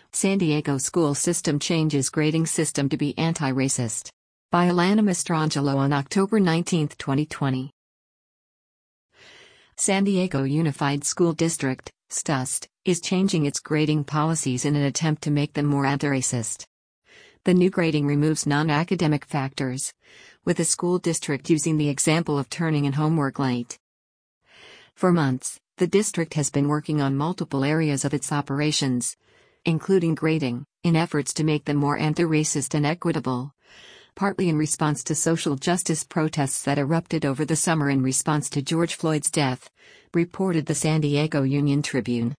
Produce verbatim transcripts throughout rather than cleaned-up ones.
San Diego school system changes grading system to be anti-racist. By Alana Mastrangelo on October nineteenth, twenty twenty. San Diego Unified School District, S D U S T, is changing its grading policies in an attempt to make them more anti-racist. The new grading removes non-academic factors, with the school district using the example of turning in homework late. For months, the district has been working on multiple areas of its operations, including grading, in efforts to make them more anti-racist and equitable, partly in response to social justice protests that erupted over the summer in response to George Floyd's death, reported the San Diego Union Tribune.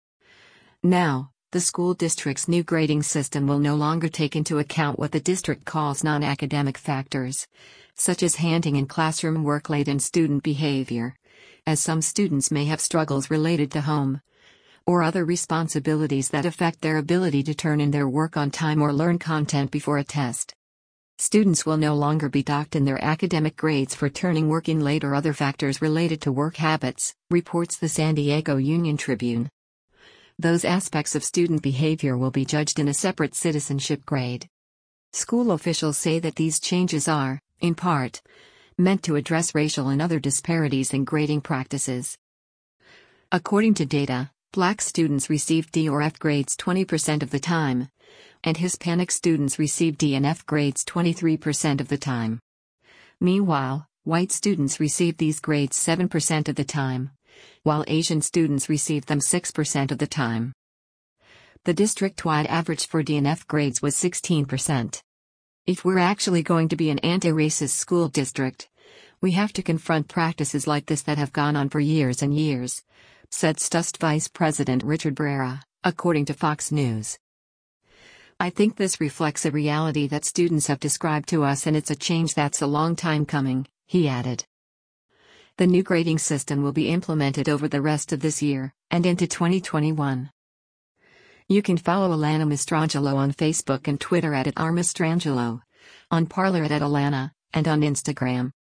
Now, the school district's new grading system will no longer take into account what the district calls non-academic factors, such as handing in classroom work late and student behavior, as some students may have struggles related to home or other responsibilities that affect their ability to turn in their work on time or learn content before a test. Students will no longer be docked in their academic grades for turning work in late or other factors related to work habits, reports the San Diego Union Tribune. Those aspects of student behavior will be judged in a separate citizenship grade. School officials say that these changes are, in part, meant to address racial and other disparities in grading practices. According to data, Black students received D or F grades twenty percent of the time, and Hispanic students received D and F grades twenty-three percent of the time. Meanwhile, white students received these grades seven percent of the time, while Asian students received them six percent of the time. The district-wide average for D and F grades was sixteen percent. If we're actually going to be an anti-racist school district, we have to confront practices like this that have gone on for years and years, said S D U S T Vice President Richard Brera, according to Fox News. I think this reflects a reality that students have described to us, and it's a change that's a long time coming, he added. The new grading system will be implemented over the rest of this year, and into twenty twenty-one. You can follow Alana Mastrangelo on Facebook and Twitter at, at r mastrangelo, on Parler at, at Alana, and on Instagram,